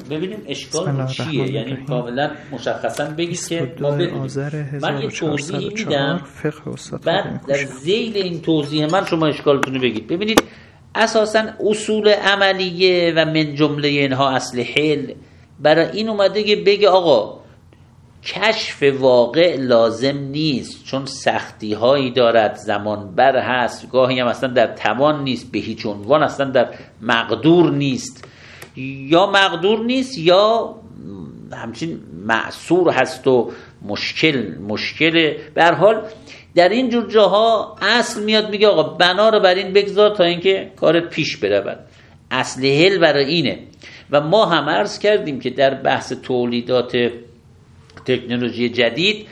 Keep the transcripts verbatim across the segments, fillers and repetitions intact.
ببینیم اشکال چیه، یعنی کاملا مشخصا بگید که ما بدونیم. من یه توضیحی میدم، بعد در ذیل این توضیح من شما اشکالتون رو بگید. ببینید اساسا اصول عملیه و من جمله اینها اصل حل برای این اومده که بگه آقا کشف واقع لازم نیست، چون سختی هایی دارد، زمان بر هست، گاهی هم اصلا در توان نیست، به هیچ عنوان اصلا در مقدور نیست، یا مقدور نیست یا همچین معصور هست و مشکل مشکل. به هر حال در این جور جاها اصل میاد میگه آقا بنا رو بر این بگذار تا اینکه کارت پیش برود. اصل حل برای اینه. و ما هم عرض کردیم که در بحث تولیدات تکنولوژی جدید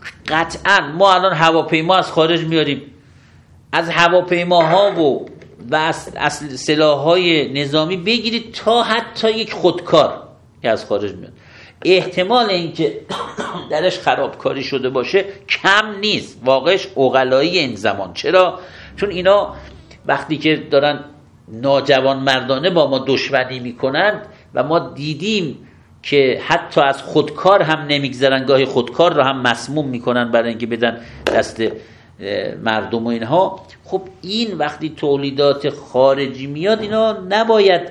قطعا ما الان هواپیما از خارج میاریم، از هواپیماها و و اصل سلاح‌های نظامی بگیرید تا حتی یک خودکار که از خارج میاد، احتمال اینکه درش خرابکاری شده باشه کم نیست. واقعش عقلایی این زمان. چرا؟ چون اینا وقتی که دارن ناجوان مردانه با ما دشمنی میکنند و ما دیدیم که حتی از خودکار هم نمیگذرن، گاهی خودکار رو هم مسموم میکنن برای اینکه بدن دست مردم و اینها. خب این وقتی تولیدات خارجی میاد اینا نباید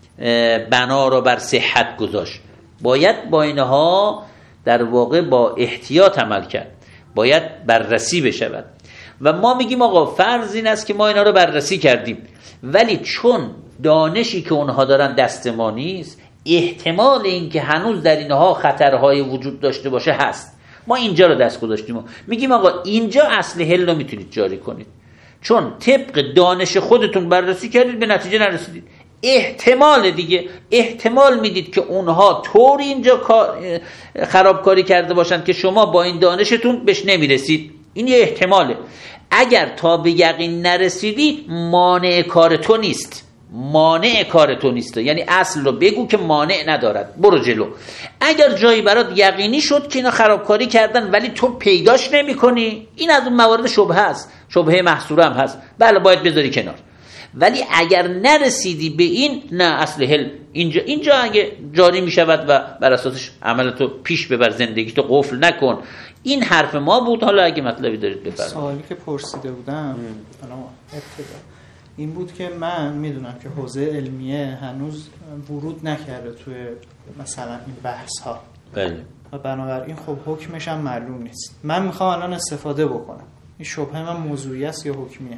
بنا رو بر صحت گذاشت، باید با اینها در واقع با احتیاط عمل کرد، باید بررسی بشود. و ما میگیم آقا فرض این است که ما اینا رو بررسی کردیم، ولی چون دانشی که اونها دارن دست ما نیست، احتمال این که هنوز در اینها خطرهای وجود داشته باشه هست. ما اینجا رو دست گذاشتیم، میگیم آقا اینجا اصل حل رو میتونید جاری کنید، چون طبق دانش خودتون بررسی کردید به نتیجه نرسیدید. احتمال دیگه احتمال میدید که اونها طوری اینجا خرابکاری کرده باشند که شما با این دانشتون بهش نمیرسید. این یه احتماله. اگر تا به یقین نرسیدی مانع کار تو نیست، مانع کار تو نیست، یعنی اصل رو بگو که مانع ندارد، برو جلو. اگر جایی برات یقینی شد که اینا خرابکاری کردن ولی تو پیداش نمی کنی، این از اون موارد شبهه است، شبهه محصوره هم هست، بله باید بذاری کنار. ولی اگر نرسیدی به این، نه اصل حل اینجا اینجا اگه جاری می شود و بر اساسش عملتو پیش ببر، زندگیتو قفل نکن. این حرف ما بود. حالا اگه مطلبی دارید بفرمایید. سوالی که پرسیده بودم ابتدا این بود که من میدونم که حوزه علمیه هنوز ورود نکرده توی مثلا این بحث ها، بله، و بنابراین خب حکمش هم معلوم نیست. من میخوام الان استفاده بکنم، این شبهه من موضوعی است یا حکمیه؟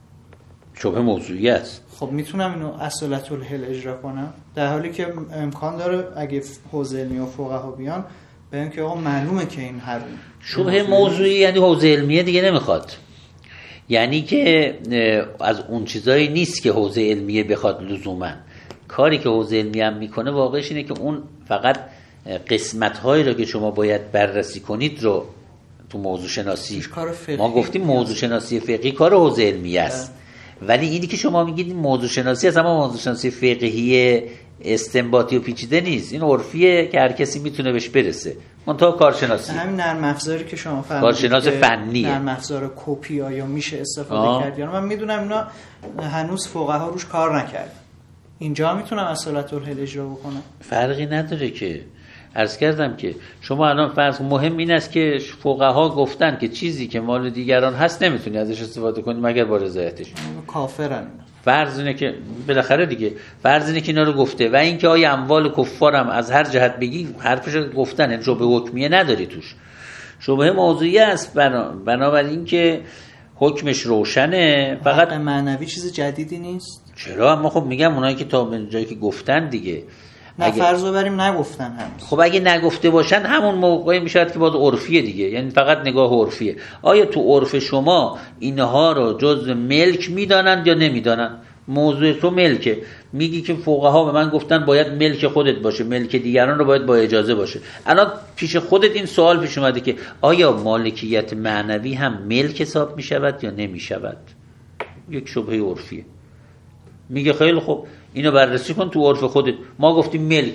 شبهه موضوعی است. خب میتونم اینو اصالت الحل اجرا کنم، در حالی که امکان داره اگه حوزه علمی و فقها بیان بگن که آقا معلومه که این حرام. شبهه موضوعی یعنی حوزه علمیه دیگه نمیخواد، یعنی که از اون چیزایی نیست که حوزه علمیه بخواد لزوما. کاری که حوزه علمیه هم میکنه واقعش اینه که اون فقط قسمت‌هایی رو که شما باید بررسی کنید رو تو موضوع شناسی، ما گفتیم موضوع شناسی فقهی کار حوزه علمیه است، ولی اینی که شما میگید موضوع شناسی از اما موضوع شناسی فقهی استنباطی و پیچیده نیست، این عرفیه که هر کسی میتونه بهش برسه. منتها کارشناسی، همین نرم افزاری که شما فرمودید کارشناس فنیه، نرم افزار کپی آیا میشه استفاده کرد یا نه؟ من میدونم اینا هنوز فقها روش کار نکرد. اینجا میتونم اصالت الحل اجرا بکنم؟ فرقی نداره که عرض کردم که شما الان فرض مهم این است که فقها گفتن که چیزی که مال دیگران هست نمیتونی ازش استفاده کنی مگر با رضایتش. کافرن. فرض اینه که بالاخره دیگه فرض اینه که اینا رو گفته، و اینکه آیا اموال کفارم از هر جهت بگی حرفش گفتن، یعنی شبهه حکمیه نداری توش، شبهه موضوعی است. بنابراین که حکمش روشنه، فقط معنوی چیز جدیدی نیست. چرا؟ اما خب میگم اونایی که تا به جایی که گفتن دیگه، نه فرض رو بریم نگفتن هم. خب اگه نگفته باشن همون موقعی میشد که باز عرفیه دیگه، یعنی فقط نگاه عرفیه. آیا تو عرف شما اینها رو جز ملک میدانند یا نمیدانند؟ موضوع تو ملکه، میگی که فقها به من گفتن باید ملک خودت باشه، ملک دیگران رو باید با اجازه باشه. الان پیش خودت این سوال پیش اومده که آیا مالکیت معنوی هم ملک حساب میشود یا نمیشود؟ یک شبهه عرفیه. میگه خیلی خوب اینو بررسی کن تو عرف خودت. ما گفتیم ملک،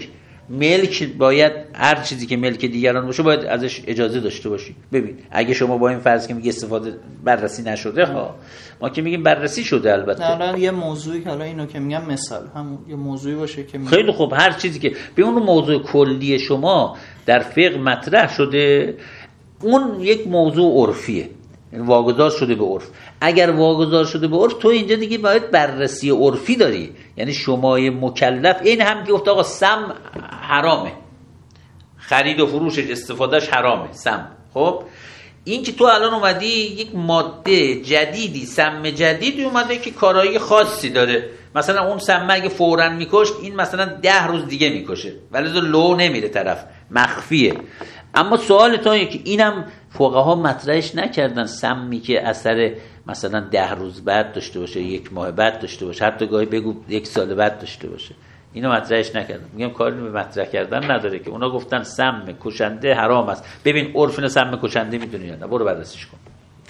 ملک باید هر چیزی که ملک دیگران باشه باید ازش اجازه داشته باشی. ببین اگه شما با این فرض که میگی استفاده بررسی نشده ها، ما که میگیم بررسی شده البته. حالا یه موضوعی حالا اینو که میگم مثال همون یه موضوعی باشه که میگم خیلی خوب، هر چیزی که به اون موضوع کلی شما در فقه مطرح شده اون یک موضوع عرفیه، یعنی واگذار شده به عرف. اگر واگذار شده به عرف تو اینجا دیگه باید بررسی عرفی داری، یعنی شمای مکلف. این هم که گفت آقا سم حرامه، خرید و فروشش استفادهش حرامه سم. خب این که تو الان اومدی یک ماده جدیدی، سم جدیدی اومده که کارایی خاصی داره، مثلا اون سم اگه فوراً میکشت این مثلا ده روز دیگه میکشه ولی لو نمیره طرف، مخفیه. اما سوال تو اینه که اینم فقها مطرحش نکردن سمی که اثر مثلا ده روز بعد داشته باشه، یک ماه بعد داشته باشه، حتی گاهی بگو یک سال بعد داشته باشه، اینو مطرحش نکردن. میگم کاری به مطرح کردن نداره که اونا گفتن سم کشنده حرام است. ببین عرف سم کشنده میدونی یا نه؟ برو بررسیش کن.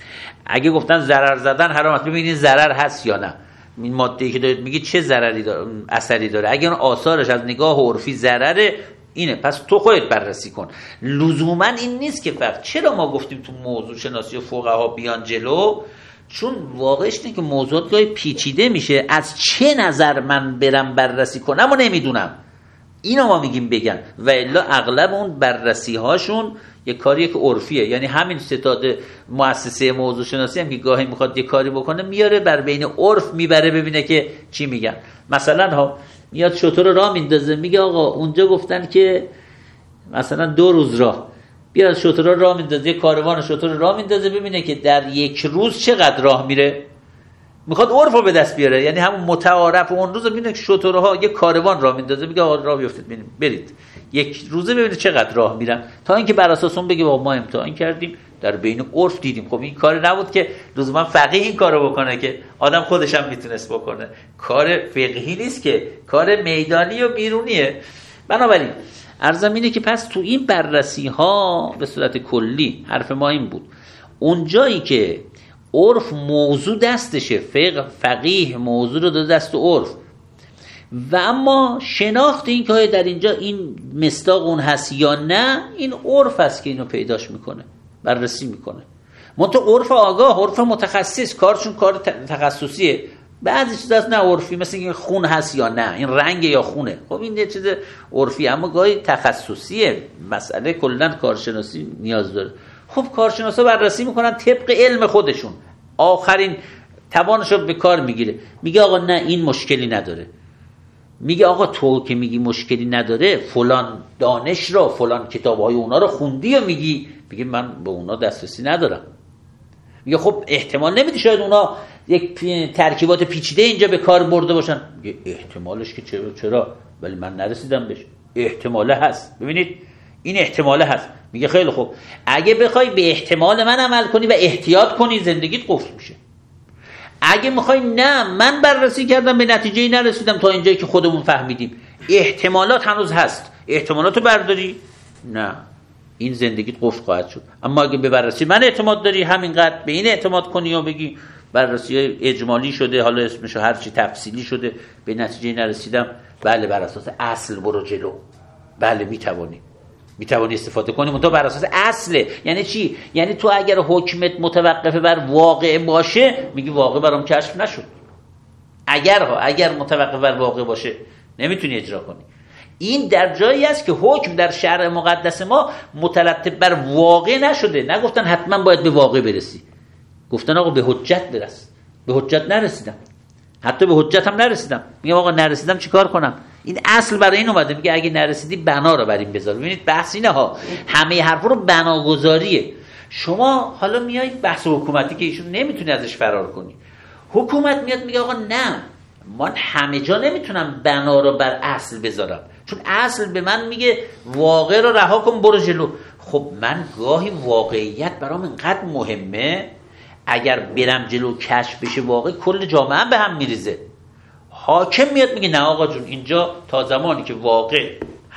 اگه گفتن ضرر زدن حرام است، ببینید ضرر هست یا نه. این ماده‌ای که دارید میگی چه ضرری داره، اثری داره. اگه اون آثارش از نگاه عرفی ضرره اینه، پس تو خودت بررسی کن. لزوما این نیست که فقط چرا ما گفتیم تو موضوع شناسی و فقها بیان جلو، چون واقعش اینه که موضوعات گاهی پیچیده میشه. از چه نظر من برم بررسی کنم و نمیدونم، اینو ما میگیم بگن. و الا اغلب اون بررسی هاشون یه کاریه که عرفیه، یعنی همین ستاد مؤسسه موضوع شناسی هم که گاهی میخواد یه کاری بکنه میاره بر بین عرف میبره ببینه که چی میگن. مثلا ها میاد شتر رو راه میندازه، میگه آقا اونجا گفتن که مثلا دو روز راه، بیاد شتر رو راه میندازه، یه کاروان شتر رو راه میندازه ببینه که در یک روز چقدر راه میره. میخواد عرف رو به دست بیاره، یعنی همون متعارف اون روز میبینه که شترها یه کاروان راه میندازه، میگه آقا راه بیافتید ببینید برید یک روزه ببینید چقدر راه میرن، تا اینکه بر اساس اون بگه ما امتحان کردیم در بین عرف دیدیم. خب این کار نبود که لزوما فقیه این کارو بکنه، که آدم خودش هم میتونست بکنه. کار فقهی نیست که، کار میدانی و بیرونیه. بنابراین عرضم اینه که پس تو این بررسی ها به صورت کلی حرف ما این بود، اون جایی که عرف موضوع دستشه، فقه فقیه موضوع رو داده دست عرف، و اما شناخت این که در اینجا این مصداق اون هست یا نه، این عرف است که اینو پیداش میکنه، بررسی میکنه. منتها عرف آگاه، عرف متخصص، کارشون کار تخصصیه. بعضی چیز هست نه عرفی، مثل این خون هست یا نه، این رنگ یا خونه، خب این یه چیز عرفی، اما گاهی تخصصیه. مسئله کلا کارشناسی نیاز داره. خب کارشناسا بررسی میکنن طبق علم خودشون، آخرین توانشو به کار میگیره، میگه آقا نه این مشکلی نداره. میگه آقا تو که میگی مشکلی نداره، فلان دانش را، فلان کتابهای اونا رو خوندی و میگی، میگه من به اونا دسترسی ندارم. میگه خب احتمال نمیدی شاید اونا یک ترکیبات پیچیده اینجا به کار برده باشن. میگه احتمالش که چرا چرا ولی من نرسیدم بهش، احتماله هست. ببینید این احتماله هست. میگه خیلی خوب، اگه بخوای به احتمال من عمل کنی و احتیاط کنی زندگیت قفل میشه. اگه میخوای نه من بررسی کردم به نتیجه‌ای نرسیدم تا اینجایی که خودمون فهمیدیم، احتمالات هنوز هست، احتمالاتو برداری، نه این زندگیت قفل خواهد شد. اما اگه به بررسی من اعتماد داری، همینقدر به این اعتماد کنی و بگی بررسی اجمالی شده، حالا اسمشو هر چی تفصیلی شده، به نتیجه‌ای نرسیدم، بله بر اساس اصل برو جلو، بله میتوانی میتوانی استفاده کنی، منتها بر اساس اصله. یعنی چی؟ یعنی تو اگر حکمت متوقف بر واقع باشه، میگی واقع برام کشف نشد. اگر ها اگر متوقف بر واقع باشه نمیتونی اجرا کنی. این در جایی است که حکم در شرع مقدس ما مترتب بر واقع نشده. نگفتن حتما باید به واقع برسی، گفتن آقا به حجت برس. به حجت نرسیدم، حتی به حجت هم نرسیدم، میگم آقا نرسیدم چیکار کنم؟ این اصل برای این اومده، میگه اگه نرسیدی بنا رو بر این بذار. ببینید بحث اینه ها، همه حرفا رو بناگذاریه. شما حالا میای بحث حکومتی که ایشون نمیتونی ازش فرار کنی، حکومت میاد میگه آقا نه من همه جا نمیتونم بنا رو بر اصل بذارم، چون اصل به من میگه واقع رو رها کن برو جلو. خب من گاهی واقعیت برام اینقدر مهمه، اگر برم جلو کشف بشه واقع، کل جامعه هم به هم میریزه. حاکم میاد میگه نه آقا جون اینجا تا زمانی که واقع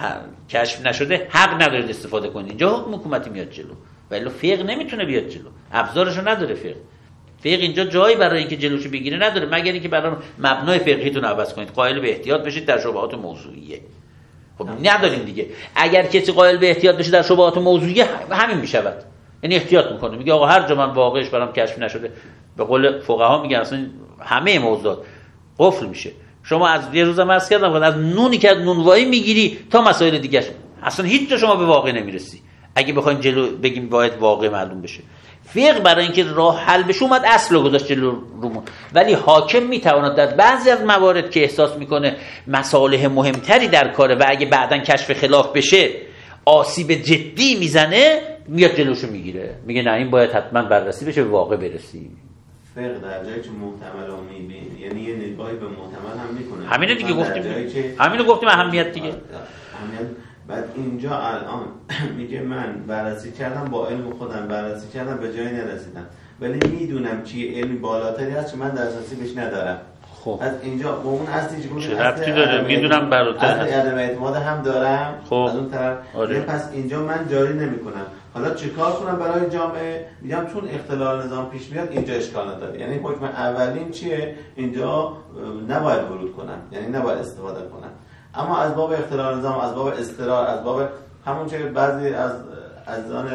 کشف نشده حق ندارید استفاده کنید. اینجا حکم حکومتی میاد جلو، ولی فقه نمیتونه بیاد جلو، ابزارشو نداره. فقه فقه اینجا جایی برای اینکه جلوشو بگیره نداره، مگر اینکه برای مبنای فقهیتون عوض کنید، قائل به احتیاط بشید در شبهات موضوعیه. خب نداریم دیگه. اگر کسی قائل به احتیاط بشه در شبهات موضوعی همین میشود، یعنی احتیاط میکنه، میگه آقا هر جا من واقعش برام کشف نشده، به قول فقها میگن اصلا همه موضوعات قفل میشه. شما از یه روزم عرض کردم از نونی که از نونوایی میگیری تا مسائل دیگه اصلا هیچ جا شما به واقع نمیرسی. اگه بخوایم جلو بگیم باید واقع معلوم بشه، فقه برای اینکه راه حل بشه اومد اصل رو گذاشت جلو رومون، ولی حاکم میتواند در بعضی از موارد که احساس میکنه مصالح مهمتری در کاره و اگه بعداً کشف خلاف بشه آسیب جدی میزنه، میاد جلوشو میگیره، میگه نه این باید حتما بررسی بشه، به واقع برسیم. فقه در جایی که محتمل رو میبین، یعنی یه نگاهی به محتمل هم میکنه. همینو دیگه گفتیم، همینو گفتیم اهمیت دیگه. اهمیت. بعد اینجا الان میگه من بررسی کردم، با علم خودم بررسی کردم، به جایی نرسیدم، ولی میدونم چی علم بالاتری هست که من دسترسی بهش ندارم. خب از اینجا با اون اصلی که چه ربطی داره؟ میدونم بالاتر هست، عدم اعتماد هم دارم. خب. از اون طرف آره. پس اینجا من جاری نمیکنم. حالا چیکار کنم برای جامعه؟ میگم چون اختلال نظام پیش میاد اینجا اشکال نداره، یعنی حکم اولین چیه؟ اینجا نباید ورود کنم، یعنی نباید استفاده کنم. اما از باب اختلال نظام، از باب اضطرار، از باب همون چه بعضی از عزیزان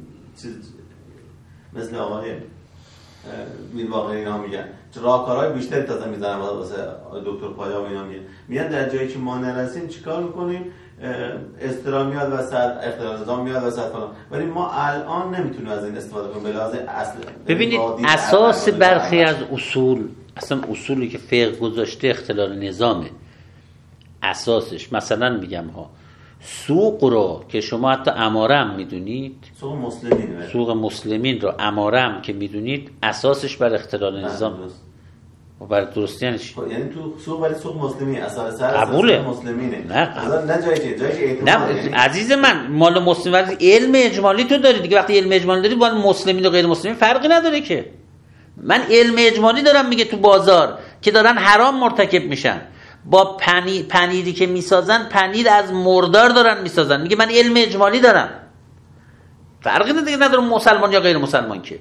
مثل آقای میرواقعی اینا میگن راهکارهای بیشتری تازه میذارن واسه دکتر پایا و اینا میگن میگن در جایی که ما نرسیم چیکار میکنیم؟ اضطرار میاد وسط، اختلال نظام میاد وسط فلان، ولی ما الان نمیتونیم از این استفاده کنیم به لحاظ اصل. ببینید اساس برخی از اصول، اصلا اصولی که فقه گذاشته اختلال نظامه اساسش. مثلا میگم ها سوق رو که شما حتی اماره هم میدونید، سوق مسلمین سوق مسلمین رو اماره هم که میدونید اساسش بر اختلال نظام و بر درستی یعنی چی؟ یعنی تو سوق ولی سوق مسلمی اساس سر قبوله مسلمینه. نه نه جایی که جایی که اعتماد نه یعنی... عزیز من مال مسلم ولی علم اجمالی تو داری دیگه. وقتی علم اجمالی داری با مسلمین و غیر مسلمین فرقی نداره که. من علم اجمالی دارم میگه تو بازار که دارن حرام مرتکب میشن، با پنیر پنیری که میسازن پنیر از مردار دارن میسازن، میگه من علم اجمالی دارم، فرقی دیگه نداره مسلمان یا غیر مسلمان که.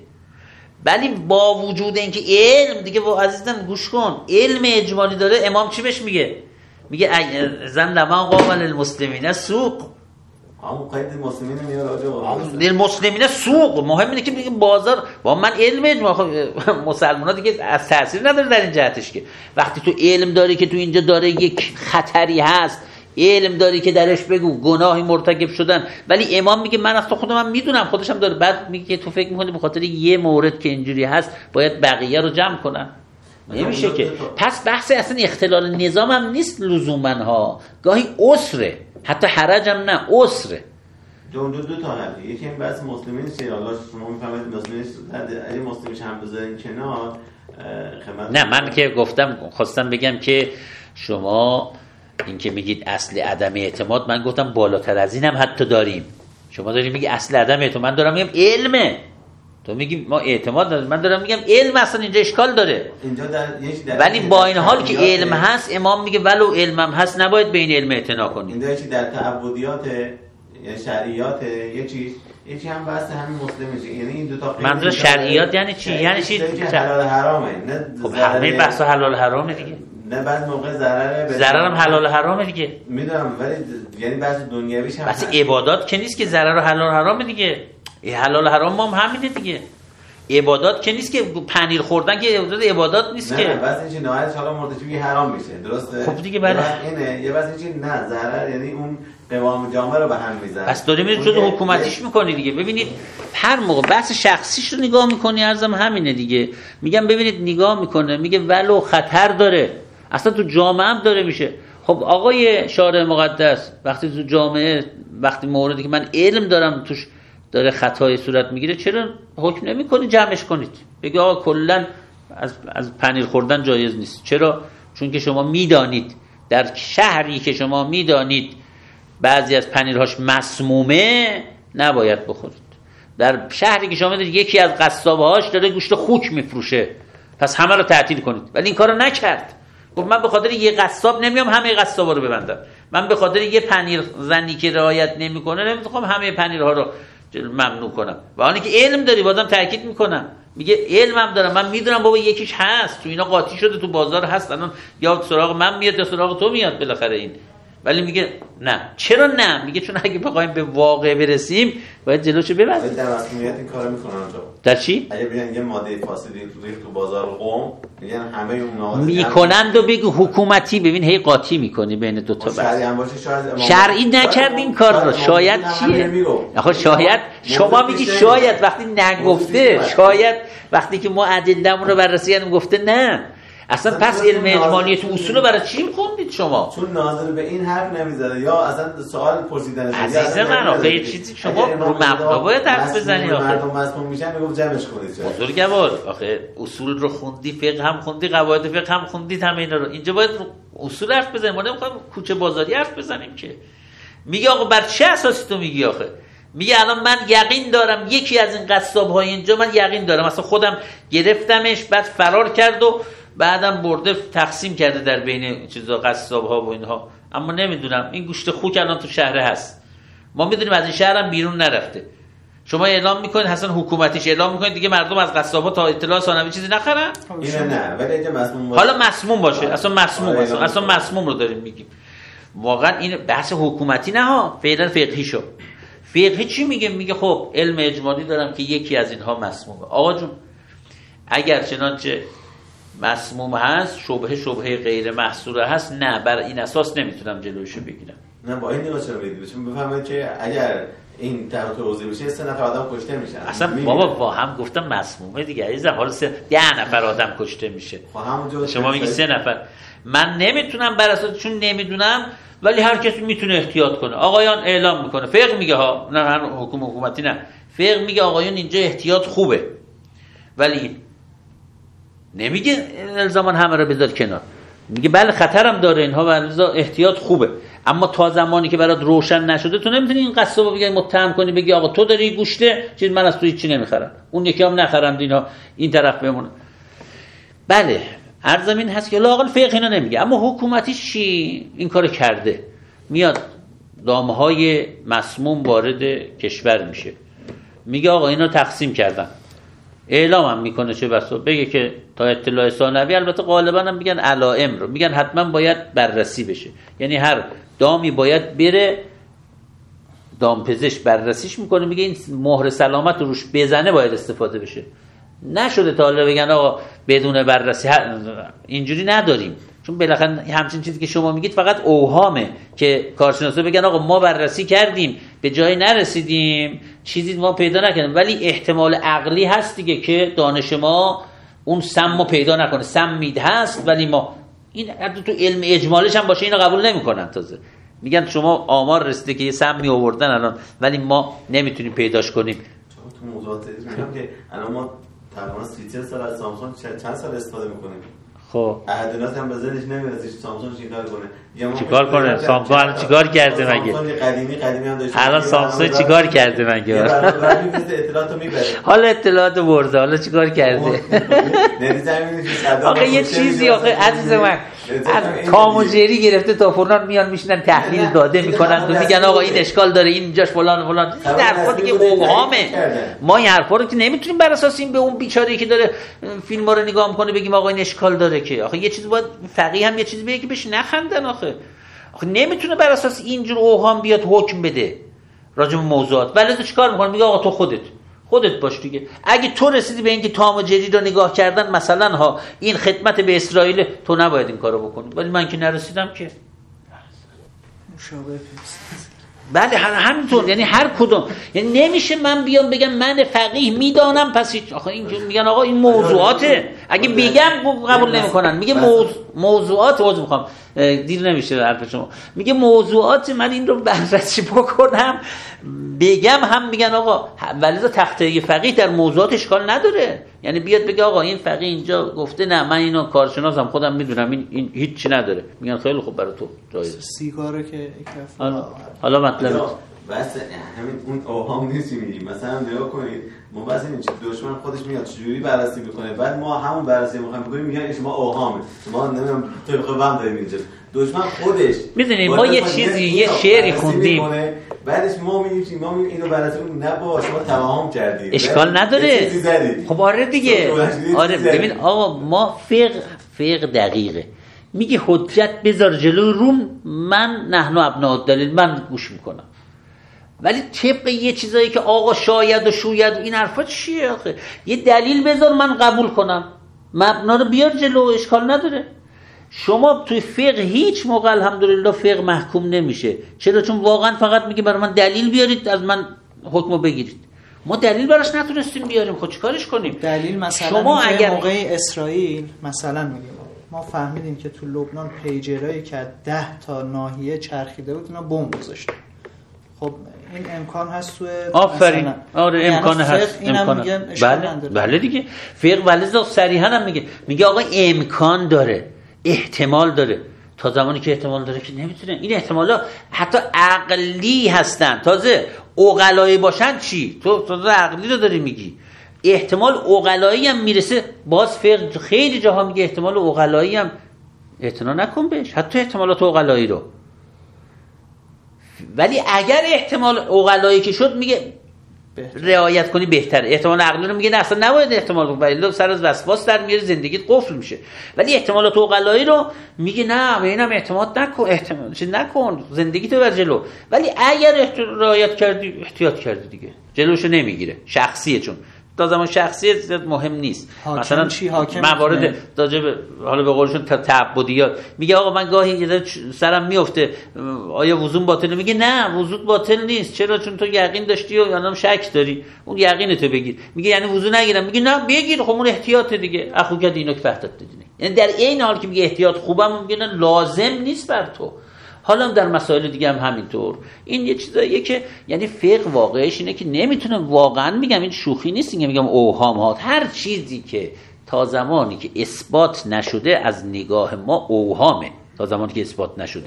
ولی با وجود اینکه علم دیگه با عزیزم گوش کن علم اجمالی داره، امام چی بهش میگه؟ میگه زن لما قابل المسلمین سوق، همون قید مسلمین میاد راجع به المسلمین سوق. مهم اینه که میگه بازار با من علم اجمالی مسلمان‌ها دیگه از تاثیر نداره در این جهتش که وقتی تو علم داری که تو اینجا داره یک خطری هست، علم داری که درش بگو گناهی مرتکب شدن، ولی امام میگه من از تو خودم هم میدونم، خودش هم داره. بعد میگه که تو فکر میکنی به خاطر یه مورد که اینجوری هست باید بقیه رو جمع کنن، نمیشه که. پس بحث اصلا اختلال نظام هم نیست لزوما ها، گاهی عسره، حتی حرج هم نه، عسره. دو دو دو تا حرفی، یکی این بحث مسلمین سیرالاش شما میفهمید مسلمین اگه مسلمینش هم بذارین کنار خدمت. نه من که گفتم خواستم بگم که شما این که میگید اصل عدم اعتماد، من گفتم بالاتر از این هم حتی داریم. شما دارید میگی اصل عدم اعتماد، من دارم میگم علمه، تو میگی ما اعتماد داریم، من دارم میگم علم اصلا اینجا اشکال داره. اینجا در در ولی با این حال که علم هست، امام میگه ولو علمم هست نباید به این علم اعتنا کنید. اینجا چی در تعبدیات یا شرعیات یه چیز یه چیز هم بحث همین مسلمه، یعنی این دو تا منظور شرعیات یعنی چی؟ یعنی چی حلال حرامه؟ نه خب همه بحث حلال حرامه دیگه. نه بعد موقع ضرره ضرر هم حلال حرامه دیگه. میدونم ولی یعنی بحث دنیویش هم بحث عبادات که نیست که ضرر و حلال حرامه دیگه. حلال حرام هم همینه دیگه. عبادات که نیست که پنیر خوردن که عبادات نیست نه که. نه بس این نهایت حالا مرتکبی حرام میشه، درسته؟ خب دیگه بله. اینه یه بس این نه ضرر، یعنی اون قوام جامعه رو به هم میزنه. بس داریم میره جزء حکومتیش میکنی دیگه. ببینید هر موقع بحث شخصیش رو نگاه میکنی، ارزم همینه دیگه. میگم ببینید نگاه میکنه میگه ولو خطر داره، اصلا تو جامعه هم داره میشه. خب آقای شارع مقدس وقتی تو جامعه وقتی موردی که من علم دارم توش داره خطای صورت میگیره، چرا حکم نمیکنی جمعش کنید؟ بگی آقا کلا از از پنیر خوردن جایز نیست. چرا؟ چون که شما میدانید در شهری که شما میدانید بعضی از پنیرهاش مسمومه نباید بخورید. در شهری که شما میدونید یکی از قصابهاش داره گوشت خوک میفروشه، پس همه رو تعطیل کنید. ولی این کارو نکرد. گفت من به خاطر یه قصاب نمیام همه قصابا رو ببندم، من به خاطر یه پنیر زنی که رعایت نمیکنه نمیخوام همه پنیرها رو ممنوع کنم. و آنی که علم داری بازم تاکید میکنم، میگه علمم دارم، من میدونم بابا یکیش هست تو اینا قاطی شده تو بازار هست، الان یا سراغ من میاد یا سراغ تو میاد بالاخره این ولی میگه نه. چرا نه؟ میگه چون اگه بخوایم به واقع برسیم باید جلوشو ببندیم. در مسئولیت این کارو میکنن اونجا. در چی؟ اگه بگن یه ماده فاسدی ریخت تو بازار قم، میگن همه اون مواد میکنند و بگو حکومتی. ببین هی قاطی میکنی بین دو تا بحث. شرعی هم باشه شاید شرعی نکرد این کار رو. شاید چیه؟ آخه شاید شما میگی شاید وقتی نگفته، شاید وقتی که ما ادله‌مون رو بررسی کردیم گفته نه. اصلا پس علم اجمالی تو اصول رو برای چی خوندید شما؟ چون ناظر به این حرف نمیزنه یا اصلا سوال پرسیدن عزیز من آخه یه چیزی شما رو مبنا باید حرف بزنی. آخه مردم مسموم میشن میگفت جمعش کنید. بزرگوار آخه اصول رو خوندی، فقه هم خوندی، قواعد فقه هم خوندید، همه اینا رو. اینجا باید اصول حرف بزنیم. ما نمیخوایم کوچه بازاری حرف بزنیم که. میگه آقا بر چه اساسی تو میگی آخه؟ میگه الان من یقین دارم یکی از این قصاب‌های اینجا، من یقین دارم اصلا خودم گرفتمش، بعد فرار کرد و بعدم برده تقسیم کرده در بین چیزا قصاب‌ها و اینها، اما نمیدونم این گوشت خوک الان تو شهر هست، ما میدونیم از این شهر هم بیرون نرفته. شما اعلام میکنید حسن حکومتیش اعلام میکنید دیگه مردم از قصاب‌ها تا اطلاع ثانوی چیزی نخرن. اینه نه ولی اینجا مسموم باشه. حالا مسموم باشه، اصلا مسموم باشه، اصلا مسموم رو داریم میگیم. واقعا این بحث حکومتی نه ها، فعلا فقهی شو. فقهی چی میگه؟ میگه خب علم اجمالی دارم که یکی از اینها مسمومه. آقا جون اگر چنانچه مسموم هست، شبهه شبهه غیر محصوره هست، نه بر این اساس نمیتونم جلوشو بگیرم. نه با این نگاه چرا بگیرید؟ چون بفهمید که اگر این تحت توضیح بشه سه نفر آدم کشته میشن. اصلا بابا با هم گفتم مسمومه دیگه عزیزم، حالا سه ده نفر آدم کشته میشه. شما میگی سه نفر. من نمیتونم بر اساس، چون نمیدونم، ولی هر کسی میتونه احتیاط کنه. آقایان اعلام میکنه، فقه میگه ها، نه هر حکومت حکومتی نه، فقه میگه آقایان اینجا احتیاط خوبه، ولی نمیگه الزاما همه رو بذار کنار. میگه بله خطرم داره اینها و احتیاط خوبه، اما تا زمانی که برات روشن نشده تو نمیتونی این قصابو بگی متهم کنی، بگی آقا تو داری گوشته چیز، من از تو هیچ چی نمیخرم، اون یکی هم نخرند، اینا این طرف بمونه. بله عرضم این هست که لااقل فقه اینا نمیگه، اما حکومتی چی این کارو کرده؟ میاد دامهای مسموم وارد کشور میشه، میگه آقا اینا تقسیم کردن، اعلام هم میکنه چه بسا بگه که تا اطلاع ثانوی، البته غالبا هم میگن علائم رو میگن حتما باید بررسی بشه، یعنی هر دامی باید بره دامپزشک بررسیش میکنه، میگه این مهر سلامت رو روش بزنه باید استفاده بشه. نشده تا حالا بگن آقا بدون بررسی اینجوری نداریم، چون بالاخره همچین چیزی که شما میگید فقط اوهامه که کارشناسا بگن آقا ما بررسی کردیم به جایی نرسیدیم، چیزی ما پیدا نکردیم، ولی احتمال عقلی هست دیگه که دانش ما اون سمو پیدا نکنه. سم مید هست ولی ما این حتی تو علم اجمالش هم باشه اینو قبول نمیکنن، تازه میگن شما آمار رسیده که یه سمی آوردن الان ولی ما نمیتونیم پیداش کنیم. تو موضوعات میگم که الان ما تقریبا سی سال از سامسونگ چند سال استفاده میکنیم. خب احدناس هم به ذهنش نمیرسه سامسونگ چیکار کنه. چیکار کنه؟ سامسونگ الان چیکار کرده مگه؟ سامسونگ قدیمی قدیمی هم داشت. الان سامسونگ چیکار کرده مگه؟ اطلاعاتو میبره. حالا اطلاعات برده، حالا چیکار کرده؟ آخه یه چیزی آخه عزیز من از تام و جری گرفته تا فلان میان میشینن تحلیل داده میکنن و میگن آقا این اشکال داره، این اینجاش فلان فلان. این حرفا دیگه اوهامه. ما این حرفا رو که نمیتونیم بر اساس این به اون بیچاره‌ای که داره فیلم‌ها رو نگاه میکنه بگیم آقا این اشکال داره که. آخه یه چیز باید فقیه هم یه چیزی بگه که بهش نخندن. آخه آخه نمیتونه بر اساس اینجور اوهام بیاد حکم بده راجع به موضوعات. ولی تو چیکار میکنه؟ میگه آقا تو خودت خودت باش دیگه. اگه تو رسیدی به اینکه تام و جری رو نگاه کردن مثلا ها این خدمت به اسرائیل، تو نباید این کارو بکنی، ولی من که نرسیدم که مشابه بله همینطور. یعنی هر کدوم، یعنی نمیشه من بیام بگم من فقیه میدانم پس آخه اینجور میگن آقا این موضوعاته، اگه بگم قبول نمیکنن. میگه موضوع موضوعات واسه میخوام دیر نمیشه حرف شما، میگه موضوعات من این رو بررسی بکنم بگم هم میگن آقا ولی تخته فقیه در موضوعات اشکال نداره. یعنی بیاد بگه آقا این فقیه اینجا گفته نه من اینو کارشناسم خودم میدونم این, این هیچ چی نداره، میگن خیلی خوب برای تو جایزه. سیگاره که حالا, حالا مطلب بس همین اون اوهام نیستی میگیم. مثلا نگاه کنید ما بس این دشمن خودش میاد چجوری بررسی میکنه، بعد ما همون بررسی میخوایم بکنیم میگن شما اوهامه، شما نمیدونم طبق وام داریم اینجا. دشمن خودش میدونید ما یه چیزی یه شعری خوندیم بعدش ما میگیم ما میگیم اینو بررسی نه با شما توهم کردید اشکال نداره. خب آره دیگه آره ببین آقا ما فقه فقه دقیقه میگه حجت بذار جلوی روم، من نحن ابناء دلیل، من گوش میکنم. ولی طبق یه چیزایی که آقا شاید و شوید و این حرفا چیه آخه؟ یه دلیل بذار من قبول کنم، مبنا رو بیار جلو، اشکال نداره. شما توی فقه هیچ موقع الحمدلله فقه محکوم نمیشه. چرا؟ چون واقعا فقط میگه برای من دلیل بیارید، از من حکمو بگیرید. ما دلیل براش نتونستیم بیاریم، خب چیکارش کنیم؟ دلیل مثلا شما اگر موقع اسرائیل مثلا میگیم ما فهمیدیم که تو لبنان پیجرایی که ده تا ناحیه چرخیده بود اینا بمب گذاشتن. خب این امکان هست تو آفرین. آره امکان هست، امکان هست. بله بله دیگه فقه ولذا صریحا هم میگه میگه آقا امکان داره، احتمال داره. تا زمانی که احتمال داره که نمیتونه. این احتمالا حتی عقلی هستن. تازه عقلایی باشن چی؟ تو تازه عقلی رو داری میگی. احتمال عقلایی هم میرسه. باز فقه خیلی جاها میگه احتمال عقلایی هم اعتنا نکن بهش، حتی احتمالات عقلایی رو. ولی اگر احتمال عقلایی که شد میگه بهتر. رعایت کنی بهتره. احتمال عقلی رو میگه نه اصلا نباید احتمال کنی، ولی سر از وسواس در میاره، زندگیت قفل میشه. ولی احتمالات عقلایی رو میگه نه به اینم اعتماد نکن، احتمال چه نکن، زندگیتو بر جلو. ولی اگر رعایت کردی احتیاط کردی دیگه، جلوشو نمیگیره. شخصیه، چون تا زمان شخصیت مهم نیست. مثلا چی حاکم موارد راجع به حالا به قولشون تعبدیات میگه آقا من گاهی یه سرم میفته، آیا وضو باطله؟ میگه نه وضو باطل نیست. چرا؟ چون تو یقین داشتی و یا شک داری، اون یقینتو بگیر. میگه یعنی وضو نگیرم؟ میگه نه بگیر، خب اون احتیاط دیگه. اخو که اینو که فهمت دیدی. یعنی در این حال که میگه احتیاط خوبم، میگه لازم نیست بر تو. حالا در مسائل دیگه هم همینطور. این یه چیزاییه که یعنی فقه واقعش اینه که نمیتونه، واقعا میگم این شوخی نیست، اینکه میگم اوهامات، هر چیزی که تا زمانی که اثبات نشده از نگاه ما اوهامه. تا زمانی که اثبات نشده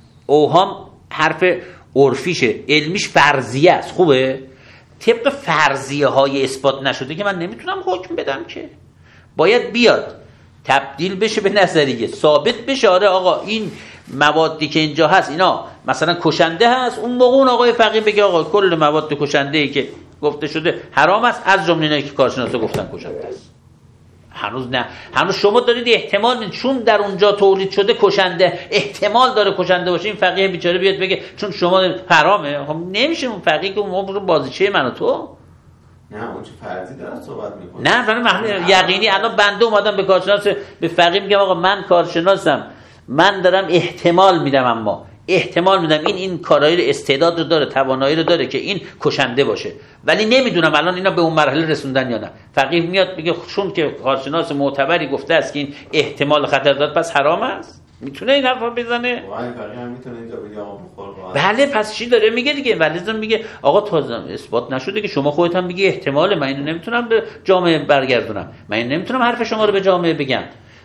اوهام حرف عرفیشه، علمیش فرضیه است. خوبه؟ طبق فرضیه های اثبات نشده که من نمیتونم حکم بدم، که باید بیاد تبدیل بشه به نظریه، ثابت بشه. آره آقا این موادی که اینجا هست اینا مثلا کشنده هست، اون موقع اون آقای فقیه بگه آقا کل مواد کشنده‌ای که گفته شده حرام است، از جمله اینایی که کارشناسا گفتن کشنده است. هنوز نه، هنوز شما دارید احتمال میدید چون در اونجا تولید شده کشنده، احتمال داره کشنده باشه. این فقیه بیچاره بیاد بگه چون شما حرامه. خب نمیشه. اون فقیه که اون بازیچه من و تو نه اون چه فرضی داره صحبت میکنه. نه ولی محل یقینی. الان بنده اومدم به کارشناس به فقیه میگم آقا من کارشناسم، من دارم احتمال میدم، اما احتمال میدم این این کارایی استعداد رو داره، توانایی رو داره که این کشنده باشه، ولی نمیدونم الان اینا به اون مرحله رسوندن یا نه. فقیه میاد میگه چون که کارشناس معتبری گفته است که این احتمال خطر داره پس حرام است. میتونه این حرفا بزنه؟ واقعا فقیه هم میتونه اینجا بگه آقا بخور. بله پس چی داره میگه دیگه؟ ولی میگه آقا تا اثبات نشده که شما خودت هم میگی احتمال، من اینو نمیتونم به جامعه برگردونم، من اینو نمیتونم حرف شما رو به جامعه بگم.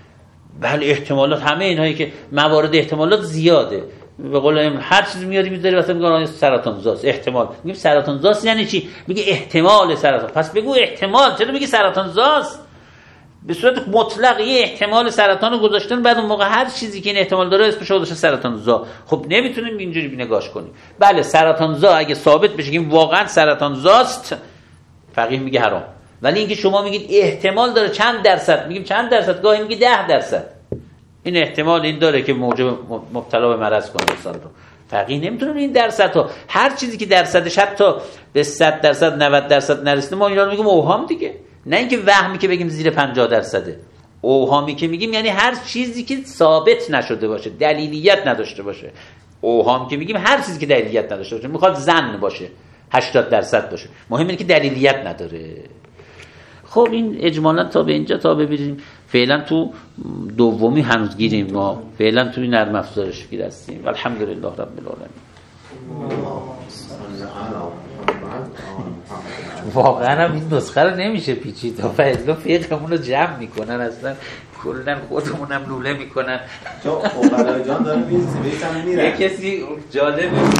بله احتمالات، همه اینهایی که موارد احتمالات زیاده. به قول هر چیزی میاری میذاری واسه میگن سرطان زاست، احتمال. میگیم سرطان زاست یعنی چی؟ میگه احتمال سرطان. پس بگو احتمال، چرا میگی سرطان زاست؟ به صورت مطلق یه احتمال سرطان رو گذاشتن، بعد اون موقع هر چیزی که این احتمال داره اسمش رو گذاشتن سرطان زا. خب نمیتونیم اینجوری نگاش کنیم. بله سرطان زا اگه ثابت بشه که واقعا سرطان زاست، فقیه میگه حرام. ولی اینکه شما میگید احتمال داره چند درصد، میگیم چند درصد، گاهی میگی ده درصد، این احتمال این داره که موجب مبتلا به مرض کنه انسان رو. فقیه نمیتونه این درصد ها، هر چیزی که درصدش حتی به صد درصد نود درصد نرسیده ما اینا رو میگیم اوهام دیگه. نه اینکه وهمی که بگیم زیر پنجاه درصده. اوهامی که میگیم یعنی هر چیزی که ثابت نشده باشه، دلیلیت نداشته باشه. اوهام که میگیم هر چیزی که دلیلیت نداشته باشه، میخواد ظن باشه، هشتاد درصد باشه، مهم اینه که دلیلیت نداره. خب این اجمالا تا به اینجا تا ببینیم. فعلا تو دومی هنوز گیریم، ما فعلا توی نرم افزارش گیر هستیم. الحمدلله رب العالمین. واقعا هم این نسخه رو نمیشه پیچید. فضلا فقهمون رو جمع میکنن، اصلا کلن خودمون هم لوله میکنن. چون اوغلای جان داره میزی بیتن میره. یه کسی جالبه